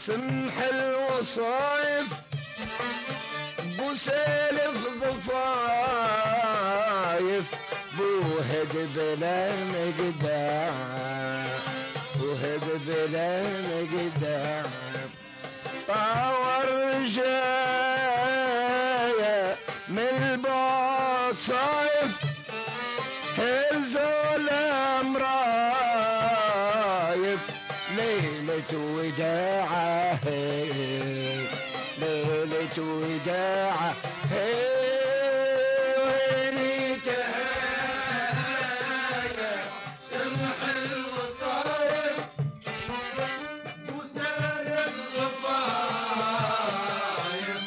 سمح الوصايف بوسالف ضفايف بوهد بلا مقدار بوهد بلا مقدار طاور جاية من البعد صايف هالزول مرايف ليلة وداعه ليلة وداعه ويني تهايا سمح الوصايف وسالف ضفايف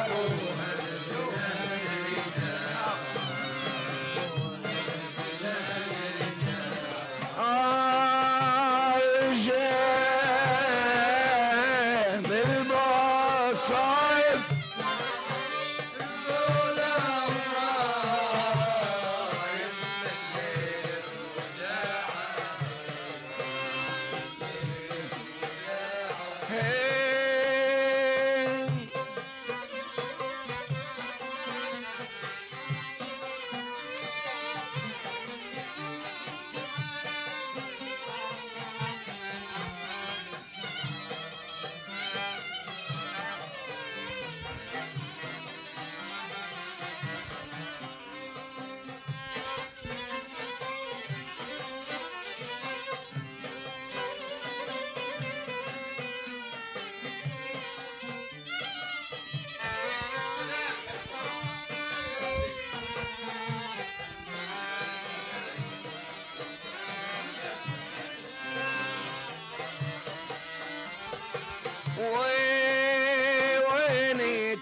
ويني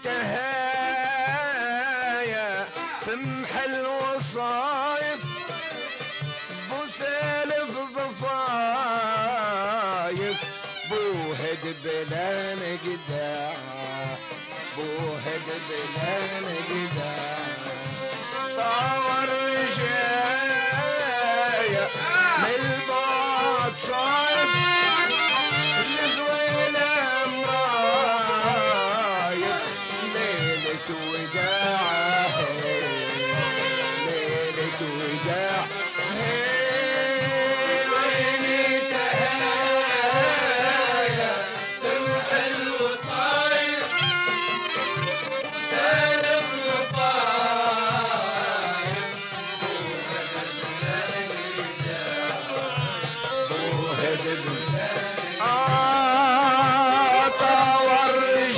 تهايا سمح الوصايف بوسالف ضفايف بوهد بلا مقدار بوهد بلا مقدار طاور جاية من البعد صايف الزويلة مرايف ليلة وداعه ليلة وداع ويني تهايا سمح الوصايف سالف ضفايف بوهد بلا طور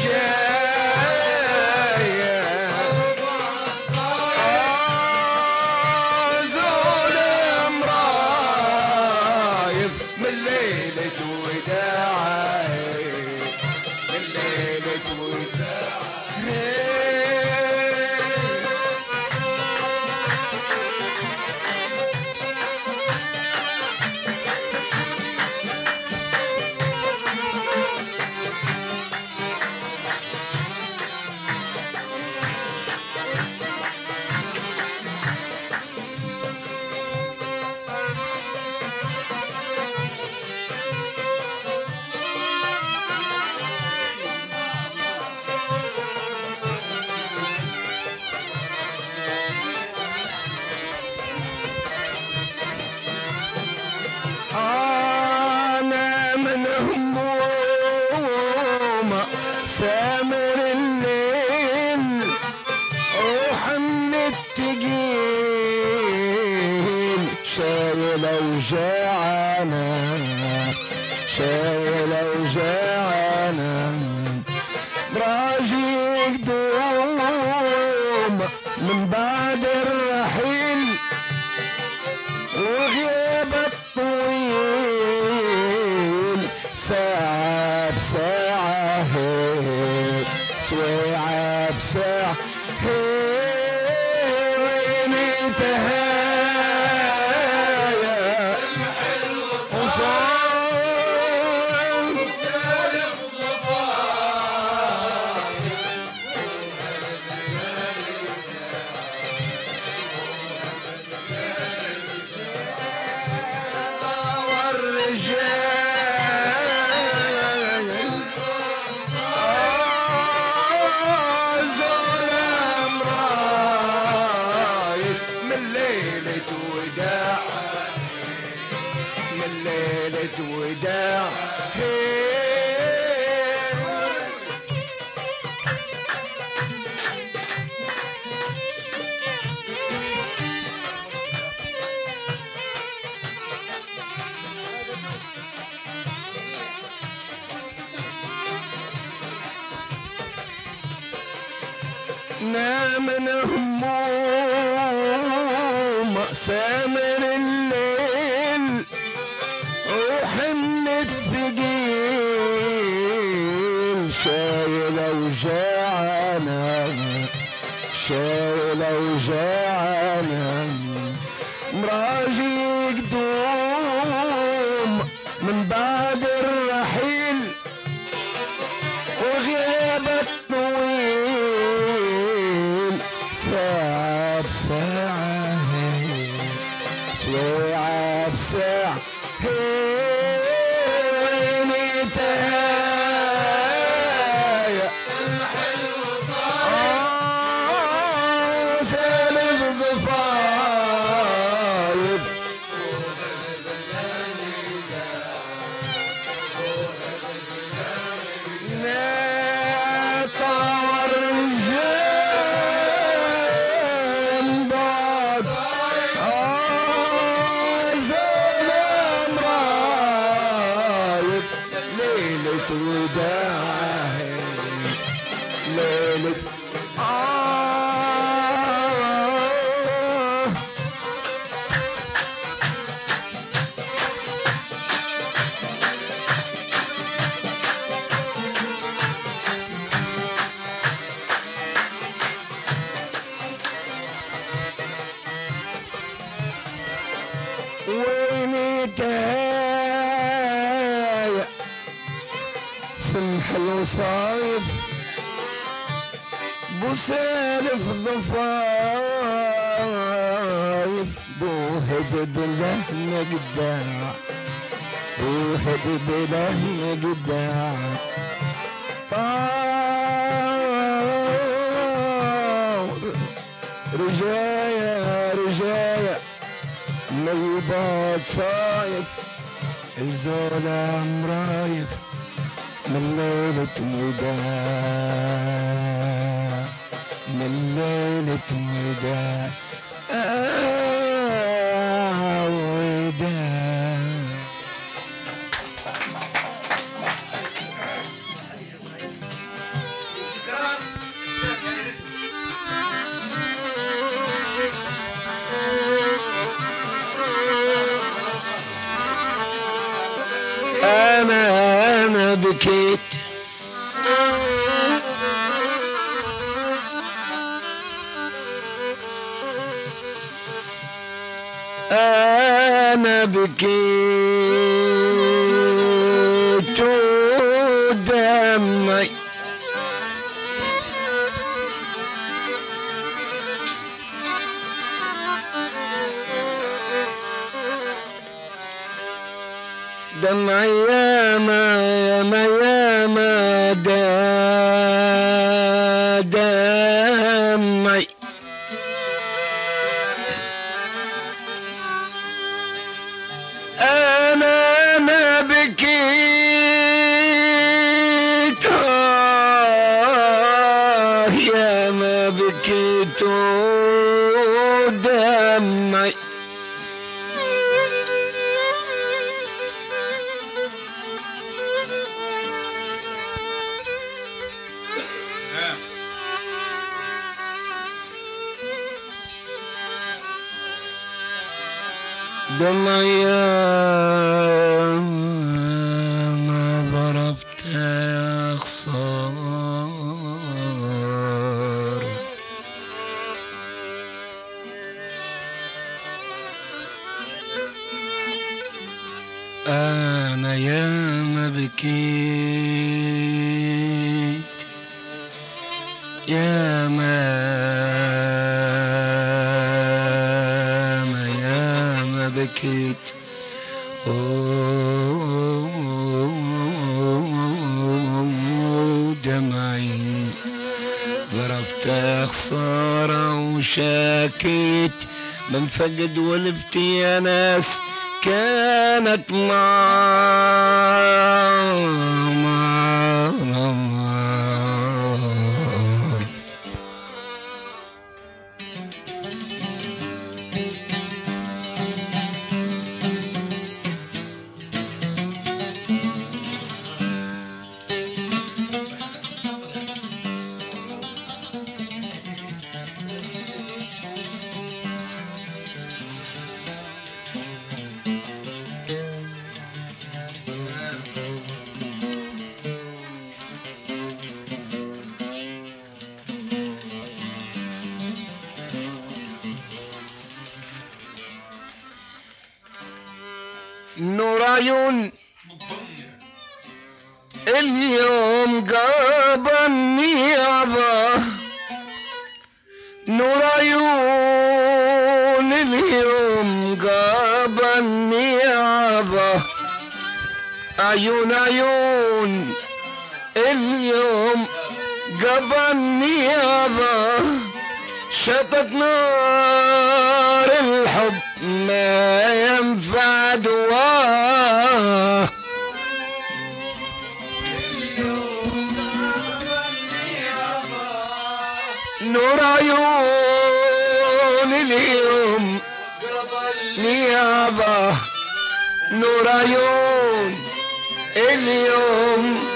جاية زول مرايف من ليلة وداعه من ليلة وداعه أنا من هموم سامر الليل وحن التقيل شايل أوجاعنا شايل أوجاعنا براجي قدوم من بعد الرحيل وغياب الطويل ساعة بساعة سويعة بساعة ويني تهايا سمح الوصال سالف ضفايف طور رجال وداع نام من هموم سامر الليل وحن الثقيل شايل اوجاعنا شايل اوجاعنا مراجي قدوم من بعد الرحيل وغيابة طويل ساعة بساعة ساعة بساعة ويني تهايا سمح الوصايا سالب ضفايف ويني تهايا سمح الوصايف بوسالف ضفايف بوهد بلهن قداع بوهد بلهن قداع رجايا رجايا ميبات صايف الزولة مرايف من ليلة وداع من ليلة وداع وداع أنا بكيت أنا بكيت ودمعي دمعي ياما ياما ياما دمعي أنا بكيت ياما بكيت ودمعي دمعي ما ضربت يا خسار أنا يا ما بكيت يا ما بكيت دمعي ضربت خسارة وشاكيت من فقد ولفتي يا ناس كانت نور عيون اليوم قابلني عظه، نور عيون اليوم قابلني عظه، عيون عيون اليوم قابلني عظه، شطت نار الحب ما ينفع دواه، نور عيون اليوم نيابه، نور عيون اليوم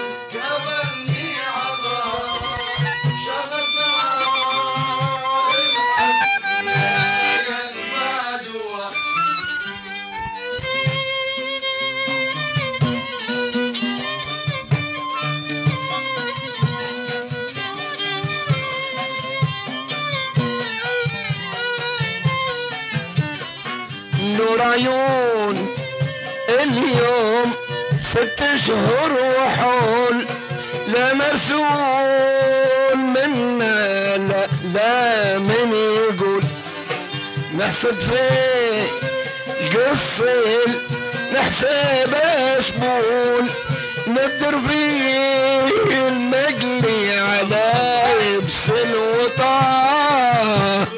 نور عيون اليوم 6 شهور وحول، لا مرسول منا لا من يقول، نحسب في القصيل نحسب اسبول، ندر في المقلي على يبس الوطاه،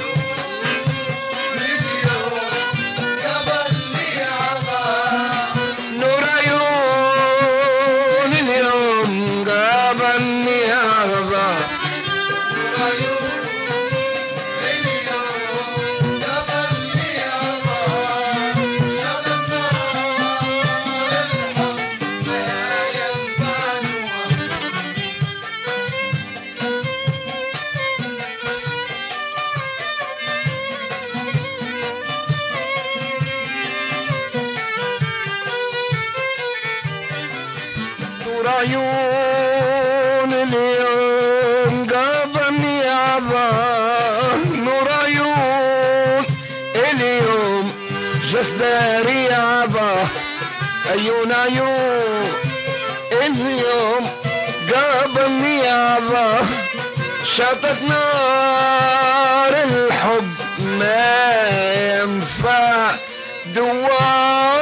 عيون اليوم قابلني عظه، نور عيون اليوم جسداري عظه، عيون عيون اليوم قابلني عظه، شطت نار الحب ما ينفع دواه.